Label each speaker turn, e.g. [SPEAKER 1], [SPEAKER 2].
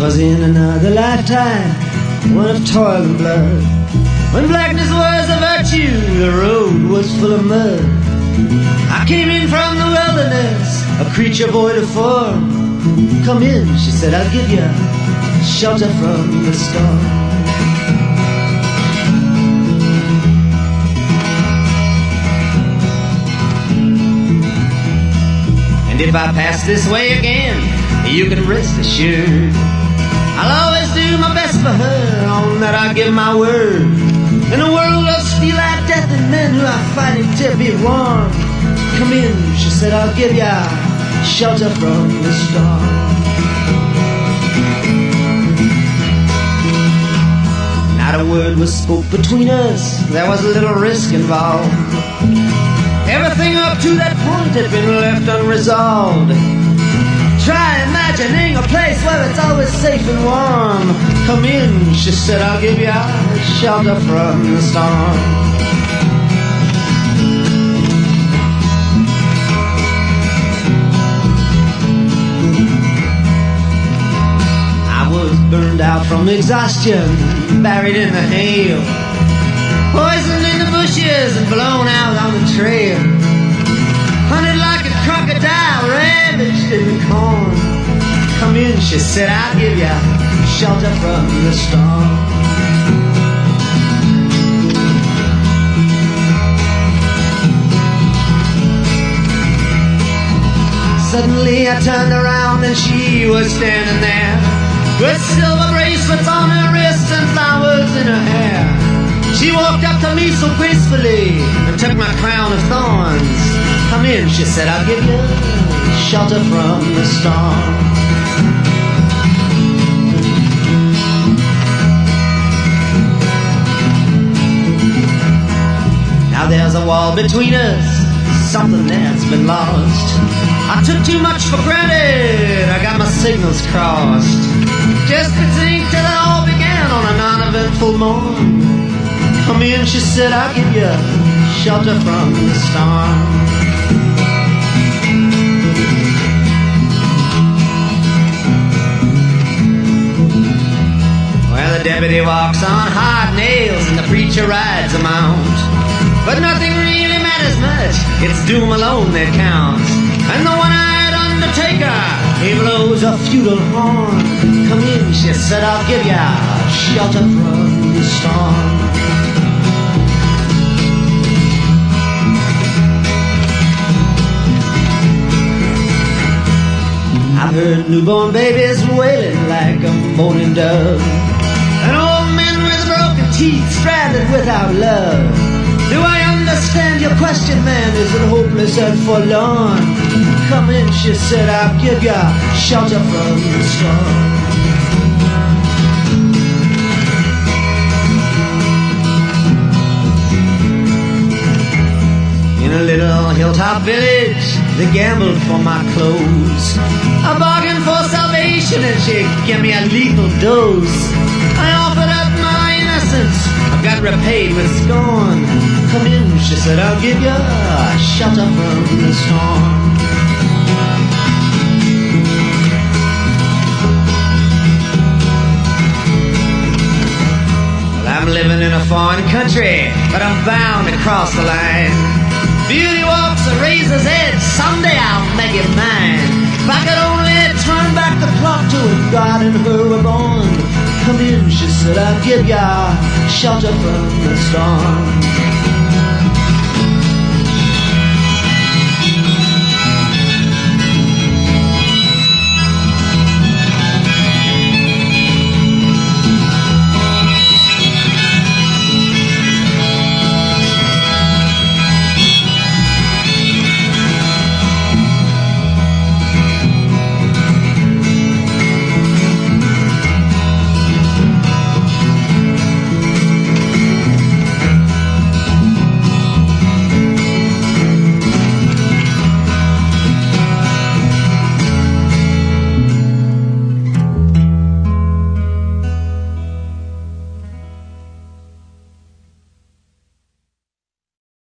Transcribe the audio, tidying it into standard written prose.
[SPEAKER 1] 'Twas in another lifetime, one of toil and blood, when blackness was a virtue, the road was full of mud. I came in from the wilderness, a creature void of form. Come in, she said, I'll give you shelter from the storm. And if I pass this way again, you can rest assured I'll always do my best for her, on that I give my word. In a world of steel-eyed death and men who are fighting to be warm, come in, she said, I'll give ya shelter from the storm. Not a word was spoke between us, there was a little risk involved. Everything up to that point had been left unresolved. Try imagining a place where it's always safe and warm. Come in, she said, I'll give you shelter from the storm. I was burned out from exhaustion, buried in the hail, poisoned in the bushes and blown out on the trail. Hunted like a crocodile, ravaged in the corn. Come in, she said, I'll give you shelter from the storm. Suddenly I turned around and she was standing there, with silver bracelets on her wrists and flowers in her hair. She walked up to me so gracefully and took my crown of thorns. Come in, she said, I'll give you shelter from the storm. Now there's a wall between us, something that's been lost. I took too much for granted, I got my signals crossed. Just between till it all began on a non-eventful morn. Come in, she said, I'll give you shelter from the storm. Well, the deputy walks on hard nails and the preacher rides a mount, but nothing really matters much, it's doom alone that counts. And the one-eyed undertaker, he blows a feudal horn. Come in, she said, I'll give you shelter from the storm. I've heard newborn babies wailing like a moaning dove, and old men with broken teeth stranded without love. Do I understand your question, man? Is it hopeless and forlorn? Come in, she said, I'll give you shelter from the storm. In a little hilltop village, they gambled for my clothes. I bargained for salvation and she gave me a lethal dose. I offered up my innocence, I got repaid with scorn. Come in, she said, I'll give you shelter from the storm. Well, I'm living in a foreign country, but I'm bound to cross the line. Beauty walks a razor's edge, someday I'll make it mine. If I could only turn back the clock to when God and her were born. Come in, she said, I'll give ya shelter from the storm.